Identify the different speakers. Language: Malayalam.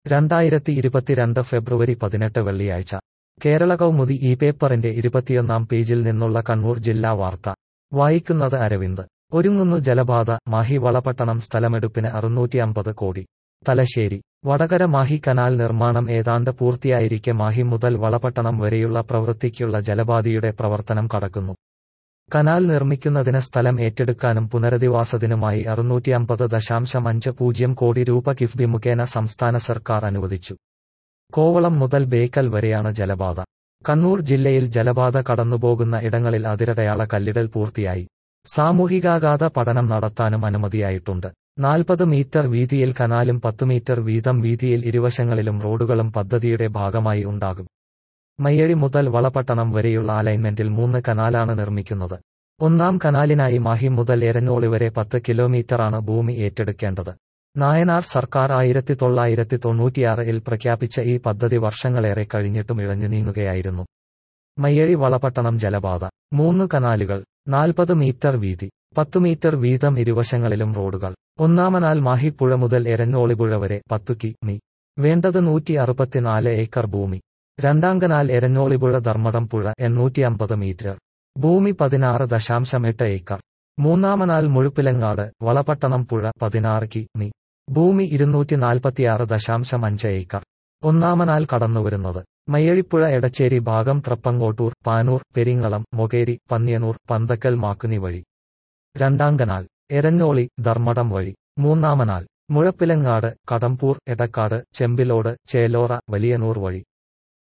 Speaker 1: 2022 ഫെബ്രുവരി 18 വെള്ളിയാഴ്ച കേരള കൗമുദി ഈ പേപ്പറിന്റെ 21 പേജിൽ നിന്നുള്ള കണ്ണൂർ ജില്ലാ വാർത്ത വായിക്കുന്നത് അരവിന്ദ്. ഒരുങ്ങുന്നു ജലപാത, മാഹി വളപട്ടണം സ്ഥലമെടുപ്പിന് 650 കോടി. തലശ്ശേരി. വടകര മാഹി കനാൽ നിർമ്മാണം ഏതാണ്ട് പൂർത്തിയായിരിക്കെ മാഹി മുതൽ വളപട്ടണം വരെയുള്ള പ്രവൃത്തിക്കുള്ള ജലപാതയുടെ പ്രവർത്തനം കടക്കുന്നു. കനാൽ നിർമ്മിക്കുന്നതിന് സ്ഥലം ഏറ്റെടുക്കാനും പുനരധിവാസത്തിനുമായി 650.50 കോടി രൂപ കിഫ്ബി മുഖേന സംസ്ഥാന സർക്കാർ അനുവദിച്ചു. കോവളം മുതൽ ബേക്കൽ വരെയാണ് ജലപാത. കണ്ണൂർ ജില്ലയിൽ ജലപാത കടന്നുപോകുന്ന ഇടങ്ങളിൽ അതിരടയാള കല്ലിടൽ പൂർത്തിയായി. സാമൂഹികാഘാത പഠനം നടത്താനും അനുമതിയായിട്ടുണ്ട്. 40 മീറ്റർ വീതിയിൽ കനാലും 10 മീറ്റർ വീതം വീതിയിൽ ഇരുവശങ്ങളിലും റോഡുകളും പദ്ധതിയുടെ ഭാഗമായി ഉണ്ടാകും. മയ്യഴി മുതൽ വളപട്ടണം വരെയുള്ള അലൈൻമെന്റിൽ 3 കനാലാണ് നിർമ്മിക്കുന്നത്. ഒന്നാം കനാലിനായി മാഹി മുതൽ എരഞ്ഞോളി വരെ 10 കിലോമീറ്ററാണ് ഭൂമി ഏറ്റെടുക്കേണ്ടത്. നായനാർ സർക്കാർ 1996-ൽ പ്രഖ്യാപിച്ച ഈ പദ്ധതി വർഷങ്ങളേറെ കഴിഞ്ഞിട്ടും ഇഴഞ്ഞു നീങ്ങുകയായിരുന്നു. മയ്യഴി വളപട്ടണം ജലപാത. 3 കനാലുകൾ, 40 മീറ്റർ വീതി, 10 മീറ്റർ വീതം ഇരുവശങ്ങളിലും റോഡുകൾ. ഒന്നാമനാൽ മാഹി പുഴ മുതൽ എരഞ്ഞോളിപ്പുഴ വരെ 10 കി.മി. വേണ്ടത് 164 ഏക്കർ ഭൂമി. രണ്ടാം കനാൽ എരഞ്ഞോളിപ്പുഴ ധർമ്മടം പുഴ 850 മീറ്റർ. ഭൂമി 16.8 ഏക്കർ. മൂന്നാമനാൽ മുഴുപ്പിലങ്ങാട് വളപട്ടണം പുഴ 16 കി.മി. ഭൂമി 246.5 ഏക്കർ. ഒന്നാമനാൽ കടന്നുവരുന്നത് മയ്യഴിപ്പുഴ എടച്ചേരി ഭാഗം ത്രപ്പങ്ങോട്ടൂർ, പാനൂർ, പെരിങ്ങളം, മൊകേരി, പന്ന്യന്നൂർ, പന്തക്കൽ മാക്കുനി വഴി. രണ്ടാം കനാൽ എരഞ്ഞോളി, ധർമ്മടം വഴി. മൂന്നാമനാൽ മുഴപ്പിലങ്ങാട്, കടമ്പൂർ, എടക്കാട്, ചെമ്പിലോട്, ചേലോറ, വലിയനൂർ വഴി.